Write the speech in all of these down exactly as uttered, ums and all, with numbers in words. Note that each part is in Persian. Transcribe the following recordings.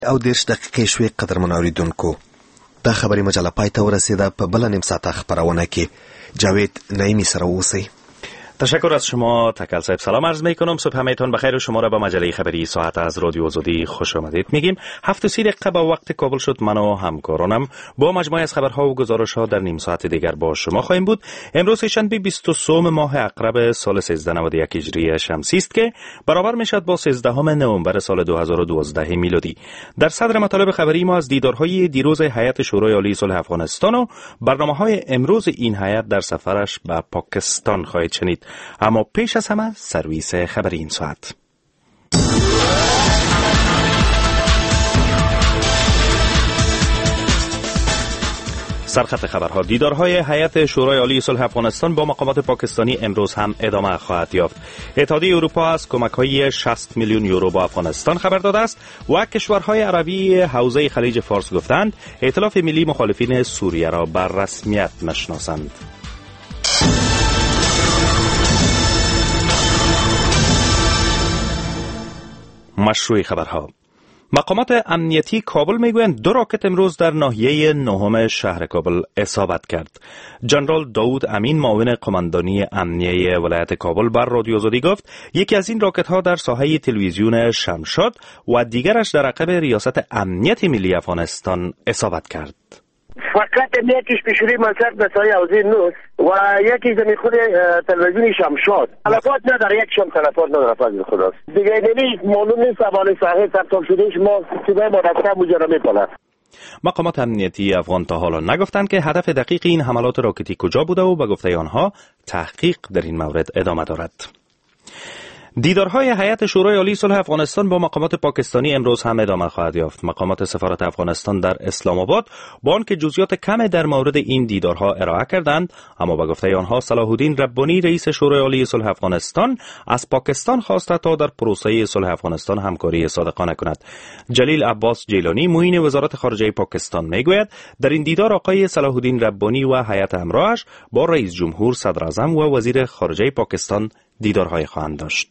او دیرش دقیقې شوې قدرمن اوریدونکو. دا خبري مجله پای ته ورسیده. په بله نیم ساعته خبرونه کې جاوید نعیمی سره اوسئ. تشکر از شما تکل صاحب. سلام عرض می کنم. صبح همتون بخیر و شما را به مجله خبری ساعت از رادیو آزادی خوش آمدید میگیم. هفت و سی دقیقه با وقت کابل شد. من و همکارانم با مجموعه از خبرها و گزارش ها در نیم ساعت دیگر با شما خواهیم بود. امروز شنبه بیست و سه ماه عقرب سال سیزده نود و یک هجری شمسی است که برابر میشد با سیزدهم نوامبر سال دو هزار و دوازده میلادی. در صدر مطالب خبری ما از دیدارهای دیروز هیئت شورای عالی صلح افغانستان و برنامه‌های امروز این هیئت در سفرش به پاکستان خواهید شنید. اما پیش از همه سرویس خبری این ساعت. سرخط خبرها. دیدارهای هیئت شورای عالی صلح افغانستان با مقامات پاکستانی امروز هم ادامه خواهد یافت. اتحادیه اروپا از کمک‌های شصت میلیون یورو با افغانستان خبر داده است و کشورهای عربی حوزه خلیج فارس گفتند ائتلاف ملی مخالفین سوریه را بر رسمیت نشناسند. مشروع خبرها. مقامات امنیتی کابل میگویند دو راکت امروز در ناحیه نهم شهر کابل اصابت کرد. جنرال داود امین معاون قماندانی امنیه ولایت کابل بر رادیو آزادی گفت یکی از این راکت ها در ساحه تلویزیون شمشاد و دیگرش در عقب ریاست امنیت ملی افغانستان اصابت کرد. فقط یکیش پیشوری منصب به سایه حوزه نوست و یکی زمین خود تلویزیون شمشاد. تلفات نداره، یک شم تلفات نداره فضل خداست. دیگه نمیست معلوم نیست حوالی صحیح ثبت شدهش ما صبح مرتب مجرمه کنه. مقامات امنیتی افغان تا حالا نگفتند که هدف دقیق این حملات راکتی کجا بوده و به گفته آنها تحقیق در این مورد ادامه دارد. دیدارهای هیئت شورای عالی صلح افغانستان با مقامات پاکستانی امروز هم ادامه خواهد یافت. مقامات سفارت افغانستان در اسلام آباد با آنکه جزئیات کمی در مورد این دیدارها ارائه کردند، اما به گفته آنها صلاح الدین ربانی رئیس شورای عالی صلح افغانستان از پاکستان خواسته تا در پروسه صلح افغانستان همکاری صادقانه کند. جلیل عباس جیلانی معین وزارت خارجه پاکستان میگوید در این دیدار آقای صلاح الدین ربانی و هیئت همراهش با رئیس جمهور، صدر اعظم و وزیر خارجه پاکستان دیدارهای خواهند داشت.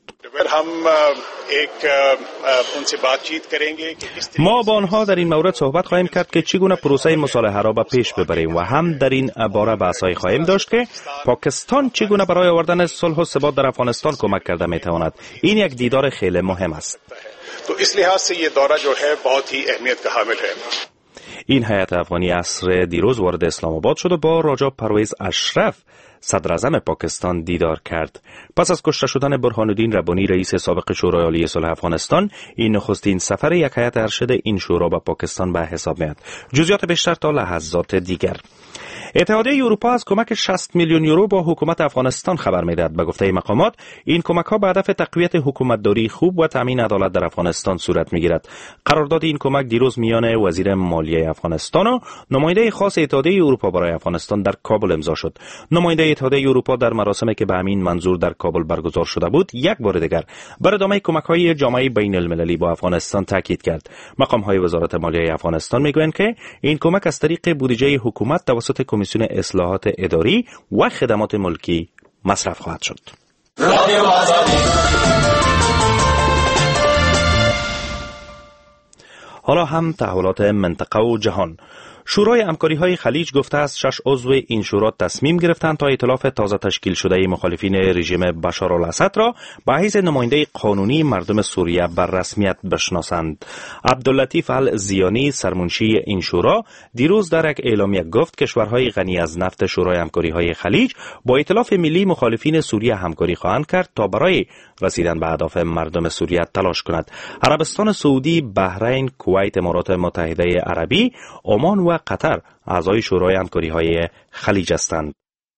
ما با آنها در این مورد صحبت خواهیم کرد که چگونه پروسه مصالحه را به پیش ببریم و هم در این باره بحث‌های خواهیم داشت که پاکستان چگونه برای آوردن صلح و ثبات در افغانستان کمک کرده میتواند. این یک دیدار خیلی مهم است. تو اس لحاظ سے یہ دورہ جو ہے بہت ہی اہمیت کا حامل ہے. این هیئت افغانی عصر دیروز وارد اسلام آباد شد و با راجا پرویز اشرف صدر اعظم پاکستان دیدار کرد. پس از کشته شدن برهان الدین ربانی رئیس سابق شورای عالی صلح افغانستان، این نخستین سفر یک هیئت ارشد این شورا به پاکستان به حساب میاد. جزئیات بیشتر تا لحظات دیگر. اتحادیه اروپا از کمک شصت میلیون یورو با حکومت افغانستان خبر میدهد. به گفته مقامات این کمک ها به هدف تقویت حکومتداری خوب و تامین عدالت در افغانستان صورت میگیرد. قرارداد این کمک دیروز میان وزیر مالیه افغانستان و نماینده خاص اتحادیه اروپا برای افغانستان در کابل امضا شد. نماینده اتحادیه اروپا در مراسمی که به همین منظور در کابل برگزار شده بود یک بار دیگر بر ادامه کمک های جامعه بین المللی با افغانستان تاکید کرد. مقام های وزارت مالیه افغانستان میگویند که این کمک از طریق بودجه حکومت توسط کمیسیون اصلاحات اداری و خدمات ملکی مصرف خواهد شد. حالا هم تحولات منطقه و جهان. شورای همکاری‌های خلیج گفته است شش عضو این شورا تصمیم گرفتند تا ائتلاف تازه تشکیل شده مخالفین رژیم بشار الاسد را به حیث نماینده قانونی مردم سوریه بر رسمیت بشناسند. عبداللطیف الزیانی سرمنشی این شورا دیروز در یک اعلامیه گفت کشورهای غنی از نفت شورای همکاری‌های خلیج با ائتلاف ملی مخالفین سوریه همکاری خواهند کرد تا برای رسیدن به اهداف مردم سوریه تلاش کند. عربستان سعودی، بحرین، کویت، امارات متحده عربی، عمان و قطر اعضای شورای همکاری‌های خلیج هستند.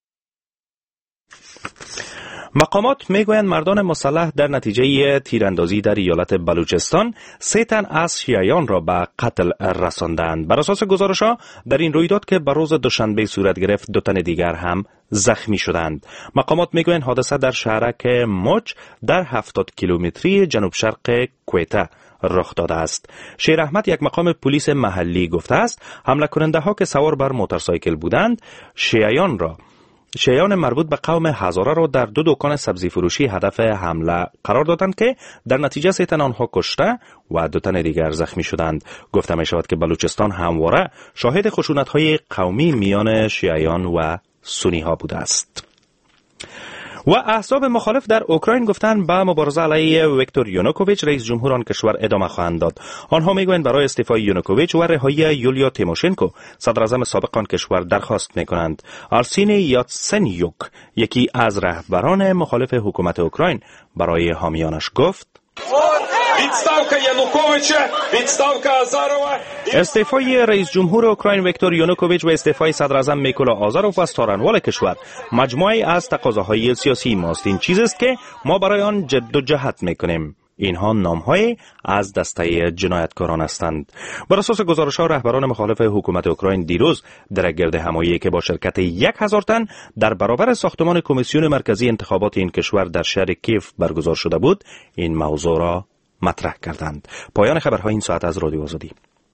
مقامات میگویند مردان مسلح در نتیجه تیراندازی در ایالت بلوچستان سه تن از شیعیان را به قتل رساندند. بر اساس گزارش‌ها در این رویداد که بر روز دوشنبه صورت گرفت دو تن دیگر هم زخمی شدند. مقامات میگویند حادثه در شهرک موج در هفتاد کیلومتری جنوب شرق کویته رخ داده است. شیر احمد یک مقام پلیس محلی گفته است حمله کننده ها که سوار بر موتورسایکل بودند شیعیان را شیعیان مربوط به قوم هزاره را در دو دکان سبزی فروشی هدف حمله قرار دادند که در نتیجه سه تن آنها کشته و دو تن دیگر زخمی شدند. گفته می شود که بلوچستان همواره شاهد خشونت‌های قومی میان شیعیان و سنی ها بوده است. و احزاب مخالف در اوکراین گفتند به مبارزه علیه ویکتور یانوکوویچ رئیس جمهور آن کشور ادامه خواهند داد. آنها میگویند برای استعفای یانوکوویچ و رهایی یولیا تیموشنکو صدر اعظم سابق آن کشور درخواست میکنند. آرسینی یاتسنیوک یکی از رهبران مخالف حکومت اوکراین برای حامیانش گفت استعفای رئیس جمهور اوکراین ویکتور یانوکوویچ و استعفای صدر اعظم میکولا آزاروف از تارنوال کشور مجموعی از تقاضاهای سیاسی ماست. این چیزی است که ما برای آن جد و جهد میکنیم. اینها نامهای از دسته جنایتکاران هستند. بر اساس گزارش‌ها رهبران مخالف حکومت اوکراین دیروز در گرد همایی که با شرکت یک هزار تن در برابر ساختمان کمیسیون مرکزی انتخابات این کشور در شهر کیف برگزار شده بود این موضوع را مطرح کردند. پایان خبرهای این ساعت از رادیو آزادی.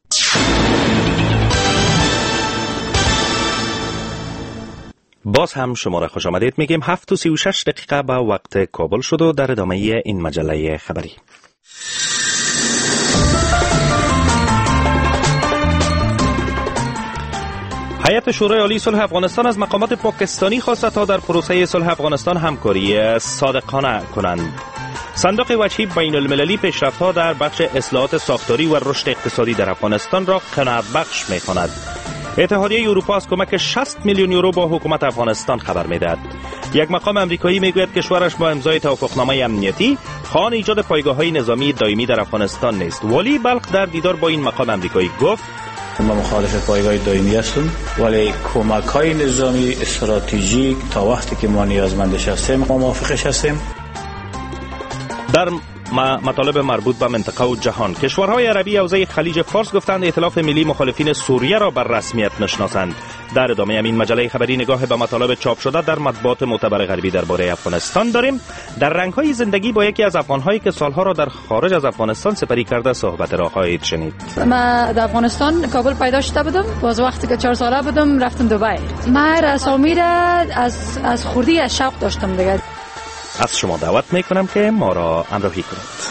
باز هم شما را خوش آمدید میگیم. هفت و سی و شش دقیقه به وقت کابل شد و در ادامه این مجله خبری. هیئت شورای عالی صلح افغانستان از مقامات پاکستانی خواسته تا در پروسه صلح افغانستان همکاری صادقانه کنند. صندوق وجهی بین المللی پیشرفت‌ها در بخش اصلاحات ساختاری و رشد اقتصادی در افغانستان را قناعت بخش می‌خواند. اتحادیه اروپا از کمک شصت میلیون یورو با حکومت افغانستان خبر می‌دهد. یک مقام امریکایی میگوید کشورش با امضای توافقنامه امنیتی خواهان ایجاد پایگاه‌های نظامی دائمی در افغانستان نیست. ولی بلخ در دیدار با این مقام امریکایی گفت ما مخالف پایگاه دائمی هستیم، ولی کمک‌های نظامی استراتژیک تا وقتی که ما نیازمندش هستیم ما موافقش هستیم. در مطالب مربوط به منطقه و جهان کشورهای عربی حوزه خلیج فارس گفتند ائتلاف ملی مخالفین سوریه را بر رسمیت نشناسند. در ادامه این مجله خبری نگاه به مطالب چاپ شده در مطبوعات معتبر غربی درباره افغانستان داریم. در رنگ‌های زندگی با یکی از افغان‌هایی که سالها را در خارج از افغانستان سپری کرده صحبت را خواهید شنید. من در افغانستان کابل پیدا شده بودم. باز وقتی که چهار ساله بودم رفتم دبی. من رسامی را از از خوردی از شوق داشتم دیگه. از شما دعوت میکنم که ما را همراهی کنید.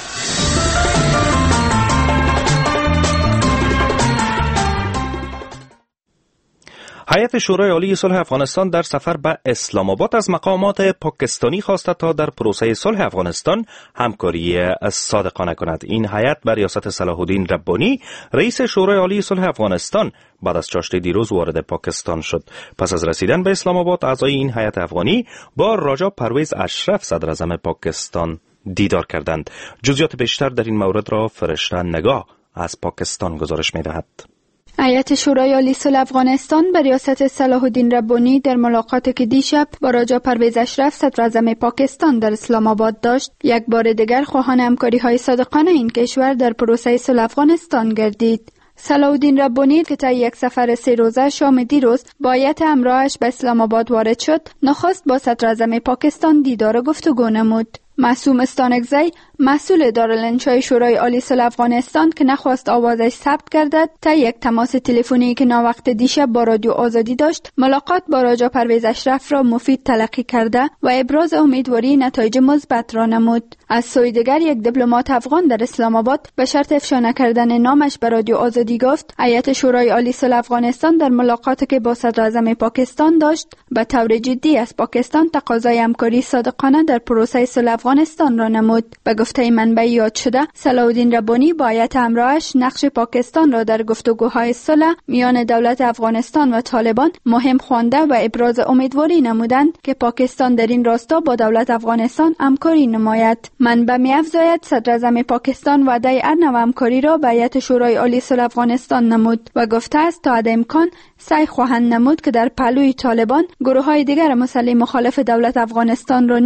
هیئت شورای عالی صلح افغانستان در سفر به اسلام آباد از مقامات پاکستانی خواسته تا در پروسه صلح افغانستان همکاری صادقانه کند. این هیئت بر ریاست صلاح الدین ربانی رئیس شورای عالی صلح افغانستان بعد از چاشت دیروز وارد پاکستان شد. پس از رسیدن به اسلام آباد اعضای این هیئت افغانی با راجا پرویز اشرف صدر اعظم پاکستان دیدار کردند. جزئیات بیشتر در این مورد را فرشته نگاه از پاکستان گزارش می‌دهد. هیئت شورای عالی صلح افغانستان به ریاست صلاح الدین ربانی در ملاقاتی که دیشب با راجا پرویز اشرف صدر اعظم پاکستان در اسلام آباد داشت، یک بار دیگر خواهان همکاری‌های صادقانه این کشور در پروسه صلح افغانستان گردید. صلاح الدین ربانی که طی یک سفر سه روزه شام دیروز با هیئت همراهش به اسلام آباد وارد شد، نخست با صدر اعظم پاکستان دیدار و گفتگو نمود. معصوم استانکزی مسئول دارالانشای شورای عالی صلح افغانستان که نخواست آوازش ثبت گردد، تا یک تماس تلفنی که ناوقت دیشب با رادیو آزادی داشت، ملاقات با راجا پرویز اشرف را مفید تلقی کرده و ابراز امیدواری نتایج مثبت را نمود. از سوی دیگر یک دیپلمات افغان در اسلام آباد به شرط افشا نکردن نامش به رادیو آزادی گفت هیئت شورای عالی صلح افغانستان در ملاقاتی که با صدر اعظم پاکستان داشت، به طور جدی از پاکستان تقاضای همکاری صادقانه در پروسه صلح افغانستان را نمود. به گفته منبع یاد شده، صلاح الدین ربانی با هیئت همراهش نقش پاکستان را در گفتگوهای صلح میان دولت افغانستان و طالبان مهم خوانده و ابراز امیدواری نمودند که پاکستان در این راستا با دولت افغانستان همکاری نماید. منبع می‌افزاید صدر اعظم پاکستان وعده هر نوع همکاری را به هیئت شورای عالی صلح افغانستان نمود و گفته است تا حد امکان سعی خواهند نمود که در پهلوی طالبان گروه‌های دیگر مسلح مخالف دولت افغانستان را نیز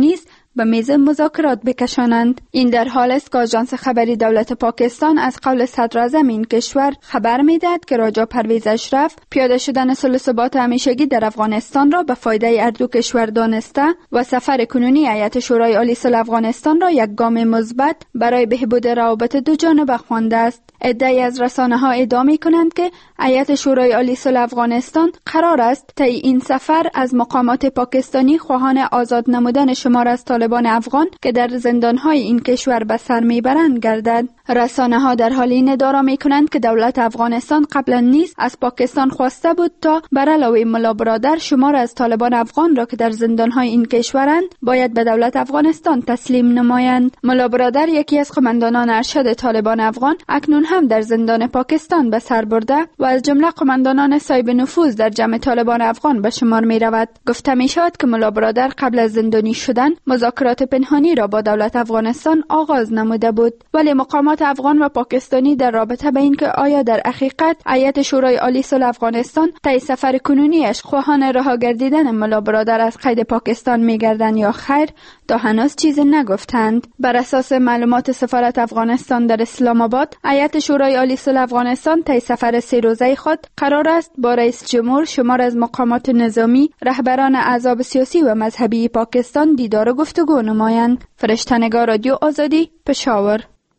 به میز مذاکرات بکشانند. این در حال است که آژانس خبری دولت پاکستان از قول صدر اعظم این کشور خبر میدهد که راجا پرویز اشرف پیاده شدن صلح و ثبات همیشگی در افغانستان را به فایده هر دو کشور دانسته و سفر کنونی هیئت شورای عالی صلح افغانستان را یک گام مثبت برای بهبود روابط دو جانبه خوانده است. عده‌ای از رسانه‌ها ادعا می‌کنند که هیئت شورای عالی صلح افغانستان قرار است طی این سفر از مقامات پاکستانی خواهان آزاد نمودن شمار از طالبان افغان که در زندان‌های این کشور به سر می‌برند گردد. رسانه‌ها در حال این ادعا می‌کنند که دولت افغانستان قبلا نیز از پاکستان خواسته بود تا بر علاوه ملا برادر شمار از طالبان افغان را که در زندان‌های این کشورند باید به دولت افغانستان تسلیم نمایند. ملا برادر یکی از قماندانان ارشد طالبان افغان اکنون هم در زندان پاکستان به سر برده و از جمله قماندانان صاحب نفوذ در جمع طالبان افغان به شمار می رود. گفته می شود که ملا برادر قبل از زندانی شدن مذاکرات پنهانی را با دولت افغانستان آغاز نموده بود، ولی مقامات افغان و پاکستانی در رابطه به اینکه آیا در حقیقت هیئت شورای عالی صلح افغانستان طی سفر کنونیش خواهان رها گردیدن ملا برادر از قید پاکستان می گردند یا خیر تا هنوز چیزی نگفتند. بر اساس معلومات سفارت افغانستان در اسلام آباد، هیئت شورای عالی صلح افغانستان طی سفر سه روزه خود قرار است با رئیس جمهور، شمار از مقامات نظامی، رهبران احزاب سیاسی و مذهبی پاکستان دیدار و گفتگو نمایند. فرشته‌نگار رادیو آزادی، پشاور.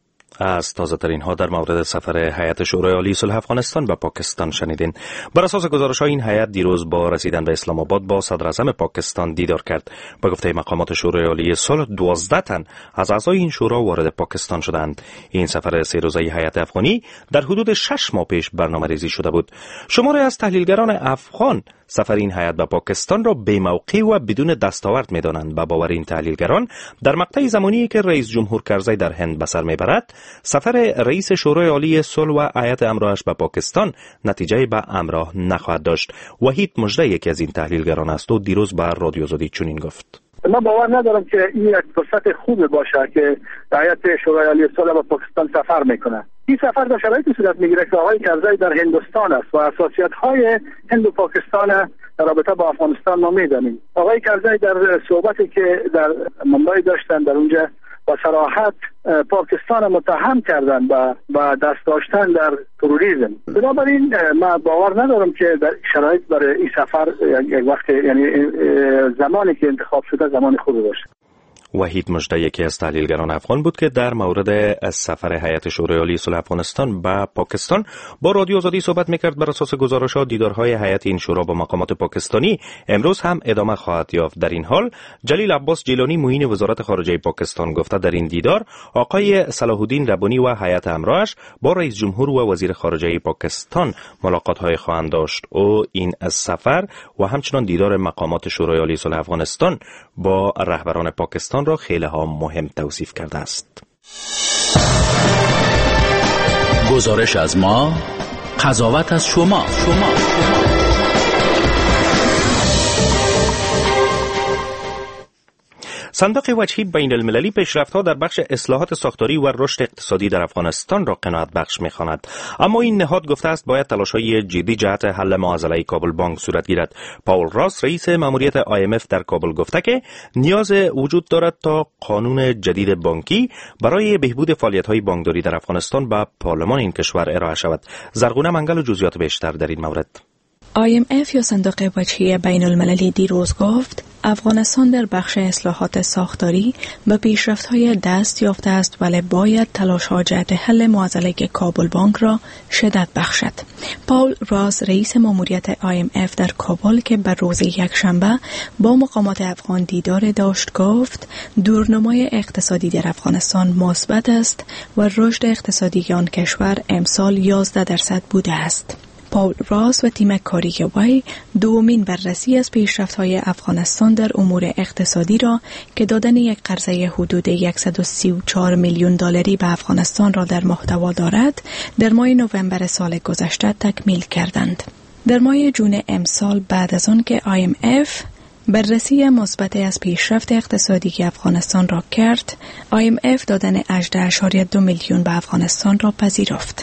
از تازه ترین ها در مورد سفر هیئت شورای عالی صلح افغانستان به پاکستان شنیدین. بر اساس گزارش ها این هیئت دیروز با رسیدن به اسلام آباد با صدر اعظم پاکستان دیدار کرد. به گفته مقامات شورای عالی صلح دوازده تن از اعضای این شورا وارد پاکستان شدند. این سفر سه روزه هیئت افغانی در حدود شش ماه پیش برنامه‌ریزی شده بود. شماری از تحلیلگران افغان سفر این هیئت به پاکستان را بی‌موقع و بدون دستاورد می‌دانند. با باور این تحلیلگران در مقطع زمانی که رئیس جمهور کرزی در هند به سر می‌برد، سفر رئیس شورای عالی صلح و هیئت همراهش به پاکستان نتیجه به همراه نخواهد داشت. وحید مژده یکی از این تحلیلگران است و دیروز به رادیو آزادی چنین گفت: من باور ندارم که این یک فرصت خوب باشه که هیئت شورای عالی صلح به پاکستان سفر میکنه. این سفر در شرایطی صورت میگیره که آقای کرزی در هندوستان است و حساسیت‌های هند و پاکستان در رابطه با افغانستان ما می‌دانیم. آقای کرزی در صحبتی که در منبعی داشتن در اونجا با صراحت پاکستان متهم کردن و با دست داشتن در تروریسم. بنابراین من باور ندارم که در شرایط برای این سفر یک وقت، یعنی زمانی که انتخاب شده زمان خوبی باشه. وحید مژده یکی از تحلیلگران افغان بود که در مورد سفر هیئت شورای عالی صلح افغانستان به پاکستان با رادیو آزادی صحبت میکرد. بر اساس گزارش‌ها دیدارهای هیئت این شورا با مقامات پاکستانی امروز هم ادامه خواهد یافت. در این حال جلیل عباس جیلانی معین وزارت خارجه پاکستان گفته در این دیدار آقای صلاح الدین ربانی و هیئت همراهش با رئیس جمهور و وزیر خارجه پاکستان ملاقات‌های خواهند داشت. او این از سفر و همچنین دیدار مقامات شورای عالی صلح افغانستان با رهبران پاکستان را خیلی ها مهم توصیف کرده است. گزارش از ما، قضاوت از شما. شما. صندوق وجهی بین المللی پیشرفت‌ها در بخش اصلاحات ساختاری و رشد اقتصادی در افغانستان را قناعت بخش می‌خواند، اما این نهاد گفته است باید تلاش‌های جدی جهت حل معضله کابل بانک صورت گیرد. پاول راس رئیس ماموریت آی ام اف در کابل گفته که نیاز وجود دارد تا قانون جدید بانکی برای بهبود فعالیت‌های بانکداری در افغانستان به پارلمان این کشور ارائه شود. زرغونه منگل و جزئیات بیشتر در این مورد. آی ام اف یا صندوق وجهی بین المللی دیروز گفت افغانستان در بخش اصلاحات ساختاری به پیشرفت‌های دست یافته است، ولی باید تلاش‌ها جهت حل معضله کابل بانک را شدت بخشد. پاول راس رئیس ماموریت آی ام اف در کابل که بر روز یکشنبه با مقامات افغان دیدار داشت گفت دورنمای اقتصادی در افغانستان مثبت است و رشد اقتصادی آن کشور امسال یازده درصد بوده است. پاول راس و تیم کاری وی دومین بررسی از پیشرفت‌های افغانستان در امور اقتصادی را که دادن یک قرضه حدود صد و سی و چهار میلیون دلاری به افغانستان را در محتوا دارد، در ماه نوامبر سال گذشته تکمیل کردند. در ماه جون امسال بعد از آن که آی ام اف بررسی مثبت از پیشرفت اقتصادی که افغانستان را کرد، آی ام اف دادن هجده ممیز دو میلیون به افغانستان را پذیرفت.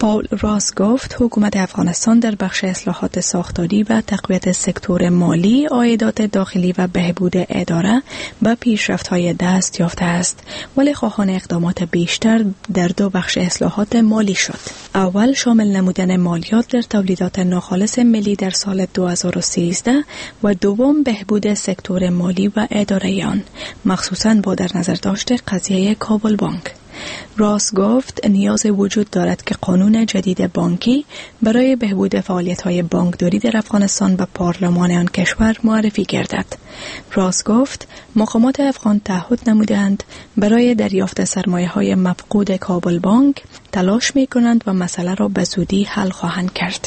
پاول راس گفت حکومت افغانستان در بخش اصلاحات ساختاری و تقویت سکتور مالی، عایدات داخلی و بهبود اداره به پیشرفت‌های دست یافته است، ولی خواهان اقدامات بیشتر در دو بخش اصلاحات مالی شد. اول شامل نمودن مالیات در تولیدات ناخالص ملی در سال دو هزار و سیزده و دوم بهبود سکتور مالی و اداره آن، مخصوصاً با در نظر داشت قضیه کابل بانک. راس گفت نیاز وجود دارد که قانون جدید بانکی برای بهبود فعالیت‌های بانکداری در افغانستان به پارلمان آن کشور معرفی گردد. راس گفت مقامات افغان تعهد نمودند برای دریافت سرمایه‌های مفقود کابل بانک تلاش می‌کنند و مسئله را به زودی حل خواهند کرد.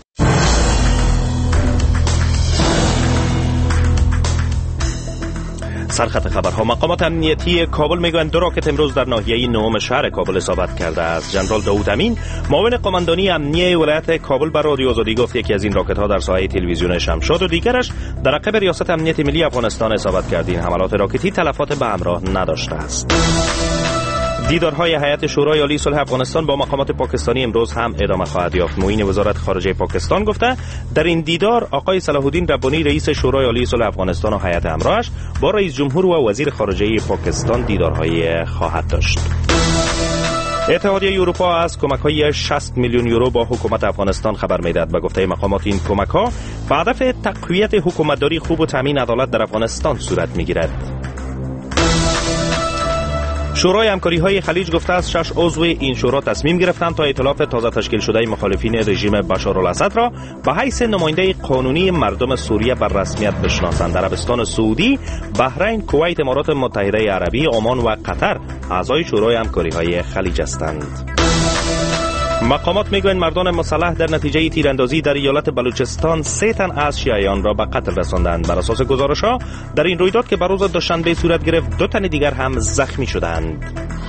سرخط خبرها. مقامات امنیتی کابل میگویند دو راکت امروز در ناحیه نهم شهر کابل اصابت کرده است. جنرال داود امین، معاون قماندانی امنیه ولایت کابل، بر رادیو آزادی گفت یکی از این راکت ها در ساحه تلویزیون شمشاد و دیگرش در عقب ریاست امنیت ملی افغانستان اصابت کرد. این حملات راکتی تلفات به همراه نداشته است. دیدارهای هیئت شورای عالی صلح افغانستان با مقامات پاکستانی امروز هم ادامه خواهد یافت. معین وزارت خارجه پاکستان گفته در این دیدار آقای صلاح الدین ربانی رئیس شورای عالی صلح افغانستان و هیئت همراهش با رئیس جمهور و وزیر خارجه پاکستان دیدارهای خواهد داشت. اتحادیه اروپا از کمک‌های شصت میلیون یورو با حکومت افغانستان خبر می‌دهد. به گفته مقامات این کمک‌ها به هدف تقویت حکومتداری خوب و تامین عدالت در افغانستان صورت می‌گیرد. شورای همکاری‌های خلیج گفته است شش عضو این شورا تصمیم گرفتند تا ائتلاف تازه تشکیل شده مخالفین رژیم بشارالاسد را به حیث نماینده قانونی مردم سوریه بر رسمیت بشناسند. عربستان سعودی، بحرین، کویت، امارات متحده عربی، عمان و قطر اعضای شورای همکاری‌های خلیج هستند. مقامات میگویند مردان مسلح در نتیجه تیراندازی در ایالت بلوچستان سه تن از شیعیان را به قتل رساندند. بر اساس گزارش‌ها در این رویداد که بر روز دوشنبه صورت گرفت دو تن دیگر هم زخمی شدند.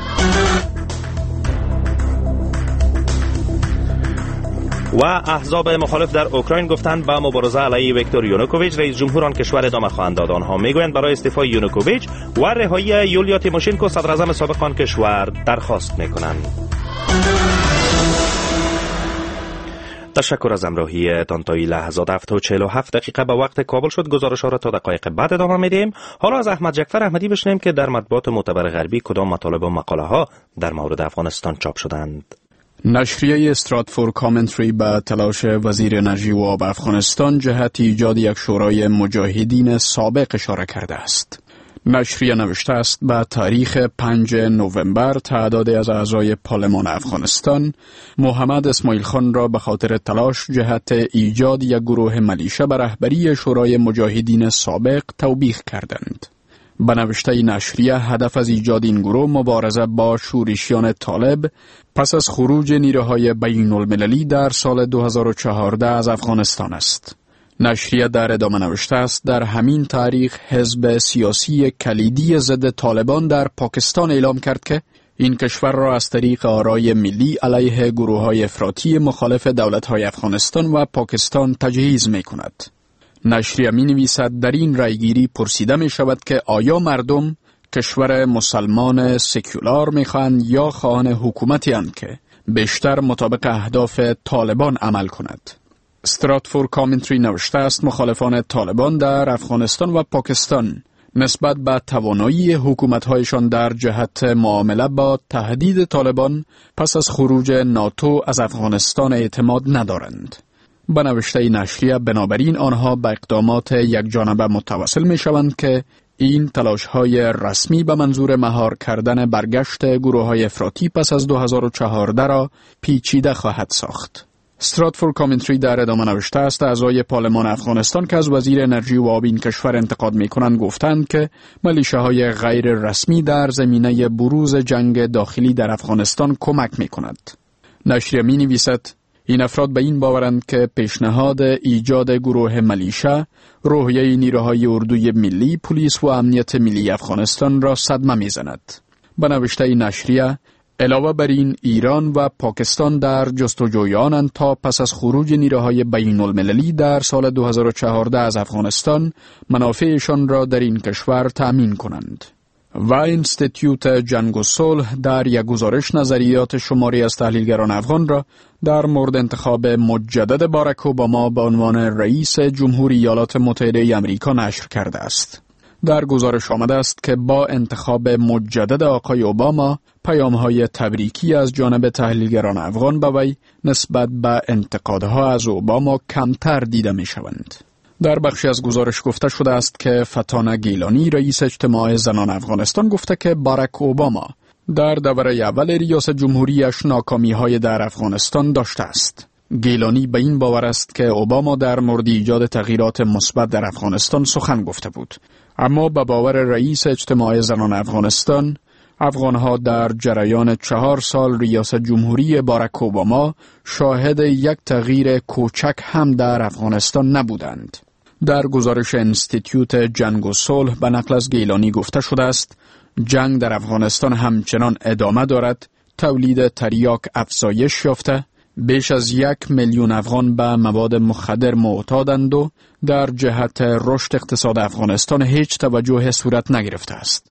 و احزاب مخالف در اوکراین گفتند با مبارزه علیه ویکتور یانوکوویچ رئیس جمهور آن کشور ادامه خواهند داد. آنها میگویند برای استعفای یانوکوویچ و رهایی یولیا تیموشنکو صدر اعظم سابق آن کشور درخواست میکنند. تشکر از همراهی تان تا این لحظات. هفت و چهل و هفت دقیقه به وقت کابل شد. گزارش ها را تا دقایق بعد ادامه میدیم. حالا از احمد جعفر احمدی بشنویم که در مطبوعات معتبر غربی کدام مطالب و مقاله ها در مورد افغانستان چاپ شدند. نشریه استراتفورد کامنتری به تلاش وزیر انرژی و آب افغانستان جهت ایجاد یک شورای مجاهدین سابق اشاره کرده است. نشریه نوشته است به تاریخ پنج نوامبر تعدادی از اعضای پارلمان افغانستان محمد اسماعیل خان را به خاطر تلاش جهت ایجاد یک گروه ملیشه به رهبری شورای مجاهدین سابق توبیخ کردند. به نوشته نشریه هدف از ایجاد این گروه مبارزه با شورشیان طالب پس از خروج نیروهای بین المللی در سال دو هزار و چهارده از افغانستان است. نشریه در ادامه نوشته است در همین تاریخ حزب سیاسی کلیدی ضد طالبان در پاکستان اعلام کرد که این کشور را از طریق آرای ملی علیه گروه‌های افراطی مخالف دولت‌های افغانستان و پاکستان تجهیز می‌کند. نشریه می‌نویسد در این رایگیری پرسیده می‌شود که آیا مردم کشور مسلمان سکولار می‌خواهند یا خواهان حکومتی اند که بیشتر مطابق اهداف طالبان عمل کند. استراتفورد کامنتری نوشته است مخالفان طالبان در افغانستان و پاکستان نسبت به توانایی حکومت‌هایشان در جهت معامله با تهدید طالبان پس از خروج ناتو از افغانستان اعتماد ندارند. به نوشته نشریه بنابراین آنها به اقدامات یک جانبه متوسل می‌شوند که این تلاش‌های رسمی به منظور مهار کردن برگشت گروه‌های افراطی پس از دو هزار و چهارده را پیچیده خواهد ساخت. استراتفورد کامنتری در ادامه نوشته است اعضای پارلمان افغانستان که از وزیر انرژی و آب این کشور انتقاد می‌کنند گفتند که ملیشه‌های غیر رسمی در زمینه بروز جنگ داخلی در افغانستان کمک می‌کند. نشریه می‌نویسد این افراد به این باورند که پیشنهاد ایجاد گروه ملیشه روحیه نیروهای اردوی ملی، پلیس و امنیت ملی افغانستان را صدمه می‌زند. به نوشته نشریه علاوه بر این ایران و پاکستان در جستجوی آنند تا پس از خروج نیروهای بین المللی در سال دو هزار و چهارده از افغانستان منافعشان را در این کشور تأمین کنند. و اینستیتیوت جنگ و صلح در یک گزارش نظریات شماری از تحلیلگران افغان را در مورد انتخاب مجدد باراک اوباما به عنوان رئیس جمهوری ایالات متحده آمریکا نشر کرده است. در گزارش آمده است که با انتخاب مجدد آقای اوباما پیام‌های تبریکی از جانب تحلیلگران افغان به وی نسبت به انتقادها از اوباما کمتر دیده می‌شوند. در بخشی از گزارش گفته شده است که فتانه گیلانی رئیس اجتماع زنان افغانستان گفته که باراک اوباما در دوره اول ریاست جمهوریش ناکامی‌های در افغانستان داشته است. گیلانی به این باور است که اوباما در مورد ایجاد تغییرات مثبت در افغانستان سخن گفته بود، اما به باور رئیس اجتماع زنان افغانستان، افغانها در جریان چهار سال ریاست جمهوری باراک اوباما شاهد یک تغییر کوچک هم در افغانستان نبودند. در گزارش انستیتیوت جنگ و صلح به نقل از گیلانی گفته شده است جنگ در افغانستان همچنان ادامه دارد، تولید تریاک افزایش یافته، بیش از یک میلیون افغان به مواد مخدر معتادند و در جهت رشد اقتصاد افغانستان هیچ توجه صورت نگرفته است.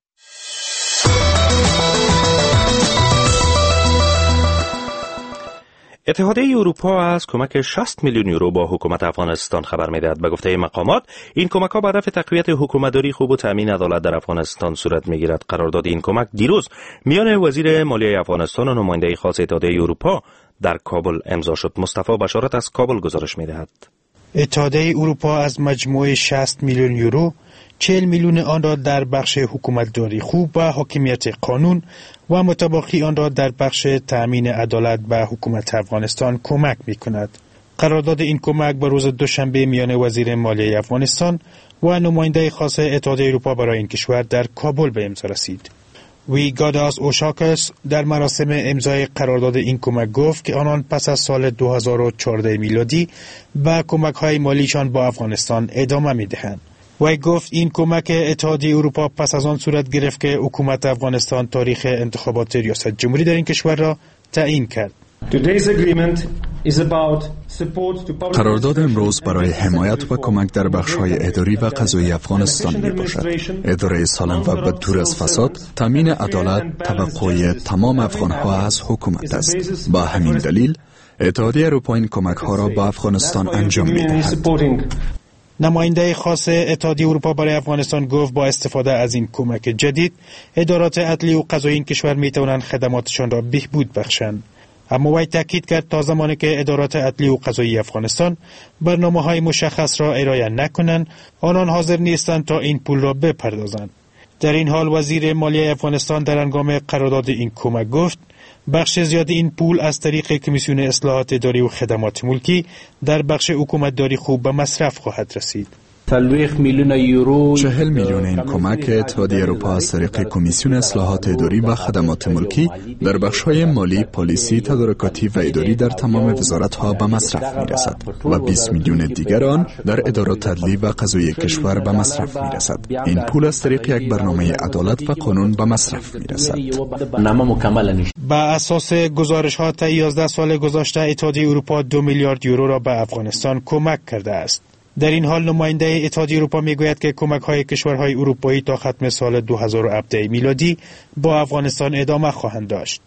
اتحادیه اروپا از کمک شصت میلیون یورو با حکومت افغانستان خبر می‌دهد. به گفته مقامات این کمک‌ها به هدف تقویت حکومتداری خوب و تامین عدالت در افغانستان صورت می‌گیرد. قرارداد این کمک دیروز میان وزیر مالیه افغانستان و نماینده خاص اتحادیه اروپا در کابل امضا شد. مصطفی بشارت از کابل گزارش می‌دهد. اتحادیه اروپا از مجموع شصت میلیون یورو چهل میلیون آن را در بخش حکومتداری خوب و حاکمیت قانون و متبقی آن را در بخش تأمین عدالت به حکومت افغانستان کمک می کند. قرارداد این کمک به روز دوشنبه میان وزیر مالیه افغانستان و نماینده خاص اتحادیه اروپا برای این کشور در کابل به امضا رسید. ویگاداس اوشاکس در مراسم امضای قرارداد این کمک گفت که آنان پس از سال دو هزار و چهارده میلادی به کمک‌های مالیشان با افغانستان ادامه می‌دهند. وی گفت این کمک اتحادیه اروپا پس از آن صورت گرفت که حکومت افغانستان تاریخ انتخابات ریاست جمهوری در این کشور را تعیین کرد. قرارداد امروز برای حمایت و کمک در بخش‌های اداری و قضایی افغانستان میباشد. اداره سالم و بدور از فساد، تامین عدالت توقع تمام افغان‌ها از حکومت است. با همین دلیل اتحادیه اروپا این کمک‌ها را به افغانستان انجام می‌دهد. نماینده خاص اتحادیه اروپا برای افغانستان گفت با استفاده از این کمک جدید ادارات عدلی و قضایی این کشور میتوانند خدماتشان را بهبود بخشند. اما وی تاکید کرد تا زمانی که ادارات عدلی و قضایی افغانستان برنامه‌های مشخص را ارائه نکنند، آنان حاضر نیستند تا این پول را بپردازند. در این حال وزیر مالیه افغانستان در هنگام قرارداد این کمک گفت بخش زیادی این پول از طریق کمیسیون اصلاحات اداری و خدمات ملکی در بخش حکومتداری خوب به مصرف خواهد رسید. چهل میلیون این کمک اتحادیه اروپا از طریق کمیسیون اصلاحات اداری و خدمات ملکی در بخش‌های مالی، پالیسی، تدارکاتی و اداری در تمام وزارت‌ها به مصرف می‌رسد و بیست میلیون دیگر آن در ادارات عدلی و قضایی کشور به مصرف می‌رسد. این پول از طریق یک برنامه عدالت و قانون به مصرف می‌رسد. با اساس گزارش‌ها تا یازده سال گذشته اتحادیه اروپا دو میلیارد یورو را به افغانستان کمک کرده است. در این حال نماینده اتحادیه اروپا میگوید که کمک‌های کشورهای اروپایی تا ختم سال دو هزار و هفده میلادی با افغانستان ادامه خواهند داشت.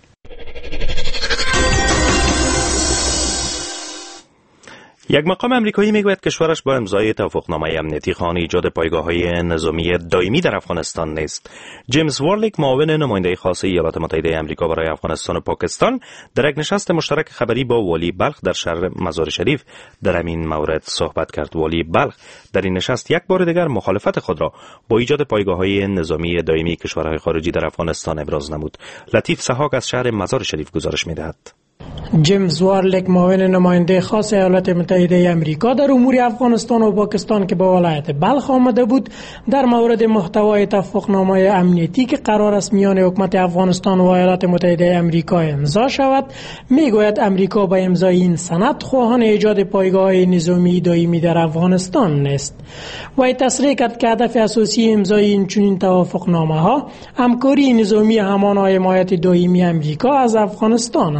یک مقام امریکایی میگوید کشورش با امضای توافقنامه امنیتی خواهان ایجاد پایگاه‌های نظامی دائمی در افغانستان نیست. جیمز وارلیک معاون نماینده خاص ایالات متحده آمریکا برای افغانستان و پاکستان در یک نشست مشترک خبری با والی بلخ در شهر مزار شریف در همین مورد صحبت کرد. والی بلخ در این نشست یک بار دیگر مخالفت خود را با ایجاد پایگاه‌های نظامی دائمی کشورهای خارجی در افغانستان ابراز نمود. لطیف سحاق از شهر مزار شریف گزارش می‌دهد. جیمز وارلیک معاون نماینده خاص ایالات متحده آمریکا در امور افغانستان و پاکستان که به ولایت بلخ آمده بود در مورد محتوای توافقنامه امنیتی که قرار است میان حکومت افغانستان و ایالات متحده آمریکا امضا شود میگوید امریکا با امضای این سند خواهان ایجاد پایگاه نظامی دائمی در افغانستان نیست. وی تصریح کرد که هدف اساسی امضای این چنین توافقنامه ها همکاری نظامی همان حمایت دائمی امریکا از افغانستان است.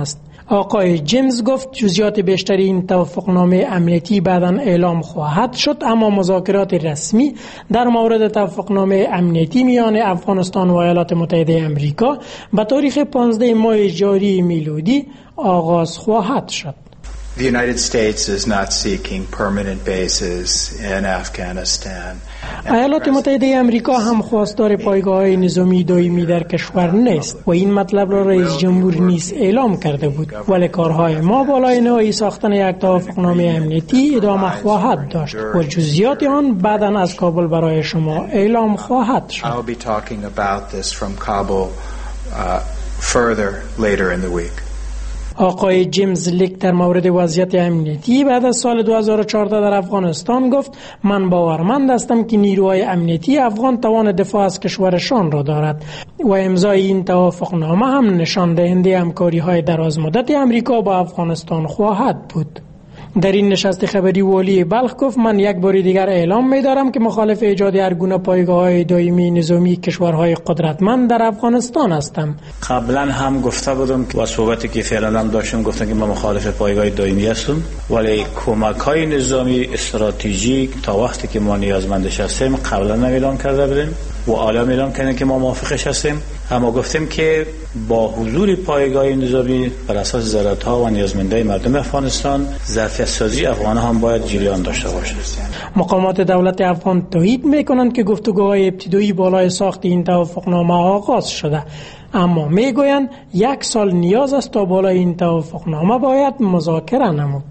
آقای جیمز گفت جزئیات بیشتری این توافقنامه امنیتی بعداً اعلام خواهد شد، اما مذاکرات رسمی در مورد توافقنامه امنیتی میان افغانستان و ایالات متحده آمریکا به تاریخ پانزده ماه جاری میلادی آغاز خواهد شد. The United States is not seeking permanent bases in Afghanistan. ایالات متحده آمریکا هم خواستار پایگاه‌های نظامی دائمی در کشور نیست و این مطلب را رئیس جمهور نیز اعلام کرده بود، ولی کارهای ما بالای نهایی ساختن یک توافقنامه امنیتی ادامه خواهد داشت و جزئیات آن بعداً از کابل برای شما اعلام خواهد شد. I'll be talking about this from Kabul uh, further later in the week. آقای جیمز لیک در مورد وضعیت امنیتی بعد از سال دو هزار و چهارده در افغانستان گفت من باورمند هستم که نیروهای امنیتی افغان توان دفاع از کشورشان را دارد و امضای این توافقنامه هم نشان دهنده همکاری‌های درازمدت آمریکا با افغانستان خواهد بود. در این نشست خبری والی بلخ گفت من یک بار دیگر اعلام می‌دارم که مخالف ایجاد هر گونه پایگاه‌های دائمی نظامی کشورهای قدرتمند در افغانستان هستم. قبلا هم گفته بودم و صحبتی که فعلا هم داشتم گفتم که من مخالف پایگاه دائمی هستم، ولی کمک‌های نظامی استراتژیک تا وقتی که ما نیازمندش هستیم قبلا اعلام کرده بودیم و الان اعلام کردیم که ما موافقش هستیم، اما گفتیم که با حضور پایگاه نظامی بر اساس ضرورت‌ها و نیازمندی مردم افغانستان ظرفیت سازی افغان هم باید جریان داشته باشد. مقامات دولت افغان تایید می‌کنند که گفتگوهای ابتدایی بالای ساخت این توافقنامه آغاز شده، اما میگویند یک سال نیاز است تا بالای این توافقنامه باید مذاکره نمود.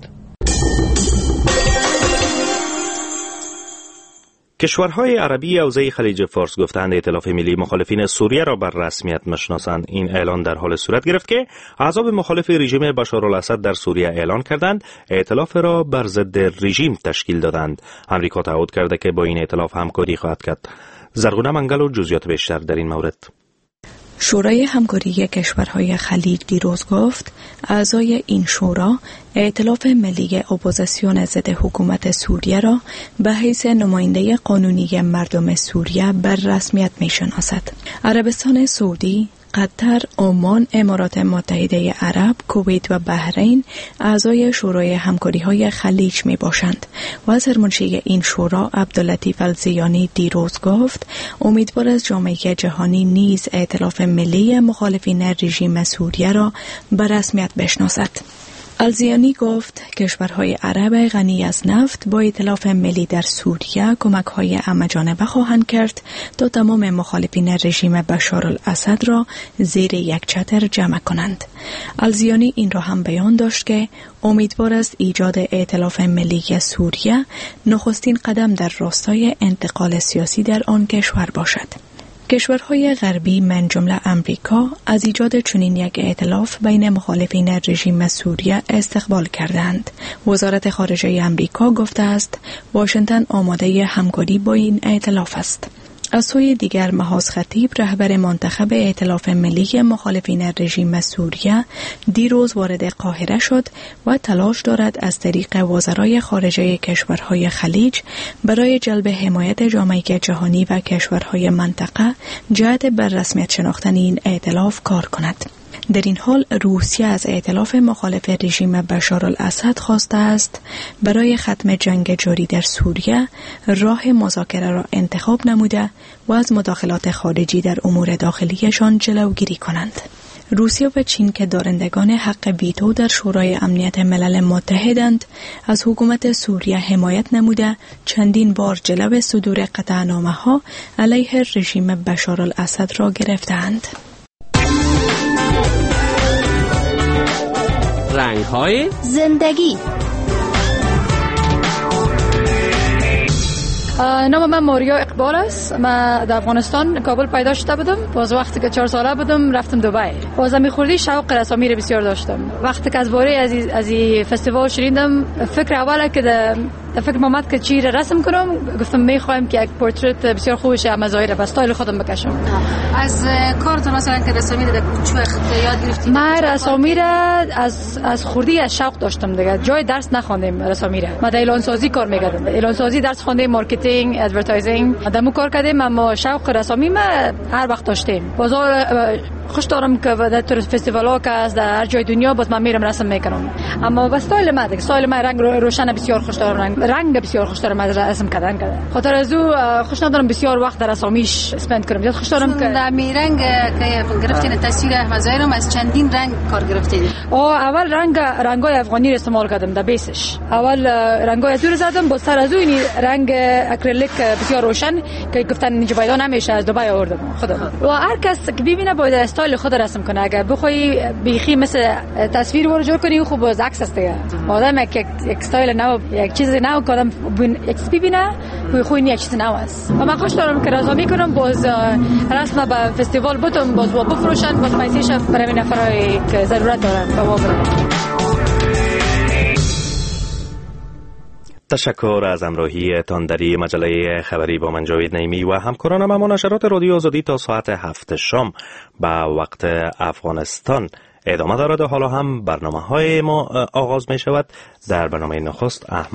کشورهای عربی حوزه خلیج فارس گفتند ائتلاف ملی مخالفین سوریه را بر رسمیت میشناسند. این اعلان در حال صورت گرفت که احزاب مخالف رژیم بشارالاسد در سوریه اعلان کردند ائتلاف را بر ضد رژیم تشکیل دادند. آمریکا تعهد کرده که با این ائتلاف همکاری خواهد کرد. زرغونه منگل و جزئیات بیشتر در این مورد. شورای همکاری کشورهای خلیج دیروز گفت اعضای این شورا ائتلاف ملی اپوزیسیون ضد حکومت سوریه را به حیث نماینده قانونی مردم سوریه بر رسمیت می‌شناسد. عربستان سعودی، قطر، عمان، امارات متحده عرب، کویت و بحرین اعضای شورای همکاری‌های خلیج میباشند و سرمنشی این شورا عبداللطیف الزیانی دیروز گفت امیدوار است جامعه جهانی نیز ائتلاف ملی مخالفین رژیم سوریه را به رسمیت بشناسد. الزیانی گفت کشورهای عرب غنی از نفت با ائتلاف ملی در سوریه کمک‌های همه‌جانبه خواهند کرد تا تمام مخالفین رژیم بشارالاسد را زیر یک چتر جمع کنند. الزیانی این را هم بیان داشت که امیدوار است ایجاد ائتلاف ملی سوریه نخستین قدم در راستای انتقال سیاسی در آن کشور باشد. کشورهای غربی من جمله امریکا از ایجاد چنین یک ائتلاف بین مخالفین رژیم سوریه استقبال کردند. وزارت خارجه امریکا گفته است واشنگتن آماده همکاری با این ائتلاف است. از سوی دیگر محاز خطیب رهبر منتخب ائتلاف ملی مخالفین رژیم سوریه دیروز وارد قاهره شد و تلاش دارد از طریق وزرای خارجه کشورهای خلیج برای جلب حمایت جامعه جهانی و کشورهای منطقه جهت بر رسمیت شناختن این ائتلاف کار کند. در این حال روسیه از ائتلاف مخالف رژیم بشارالاسد خواسته است برای ختم جنگ جاری در سوریه راه مذاکره را انتخاب نموده و از مداخلات خارجی در امور داخلیشان جلوگیری کنند. روسیه و چین که دارندگان حق ویتو در شورای امنیت ملل متحدند از حکومت سوریه حمایت نموده چندین بار جلو صدور قطعنامه‌ها علیه رژیم بشارالاسد را گرفتند. رنگ‌های زندگی. نام من ماریا اقبال است. من در افغانستان کابل پیدا شده بودم. باز وقتی که چهار ساله بودم رفتم دبی. باز می خوردی شوق رسامی را بسیار داشتم. وقتی که از باره از از فستیوال شنیدم فکر اوله که در فکر اومد که چی رسم کنم، گفتم میخوایم که یک پورتریت بسیار خوبش از ظاهر و استایل خودم بکشم. از کارتون مثلا که رسامی رو چه وقت یاد گرفتی؟ من رسامی را از از خوردی از شوق داشتم دیگه. جای درس نخوندم رسامی را. من در اعلان سازی کار میکردم. اعلان سازی درس خوندم، مارکتینگ، ادورتایزینگ. دمو کار کردم، اما شوق رسامی ما هر وقت داشتیم. بازار خوش دارم که در طور فستیوال ها که از در هر جای دنیا باز من میرم رسم میکنم، اما با استایل من دیگه استایل من رنگ روشن بسیار خوش دارم، رنگ رنگ بسیار خوش دارم از رسم کردن کرده. خاطر از او خوش ندارم بسیار وقت در اسامیش اسپند کنم. یاد خوش دارم که در می رنگ که گرفتین تصویر احمد ظاهرم از چندین رنگ کار گرفتید. آه اول رنگ رنگای افغانی رو استعمال کردم در بیسش. اول رنگای ازور زدم، با سر از اون رنگ اکریلیک بسیار روشن که گفتن اینجا پیدا نمیشه از دبی آوردم خودم. و هر کس که ببینه باید استایل خود رسم کنه. اگر بخوای بیخی مثل تصویر رو جور کنی خوب از عکس است دیگه. آدم یک یک استایل نو یک چیز نو کردم یک ببینه خوی خوی یک چیز نو است. و من خوش دارم که رضا میکنم باز رسم به فستیوال بودم باز و بفروشن باز پیسش برای نفرایی که ضرورت دارن به ما بدن. تشکر از همراهی تان در مجله خبری با من جاوید نعیمی و همکارانم. اما نشرات رادیو آزادی تا ساعت هفت شام به وقت افغانستان ادامه دارد و حالا هم برنامه های ما آغاز می شود. در برنامه نخست احمد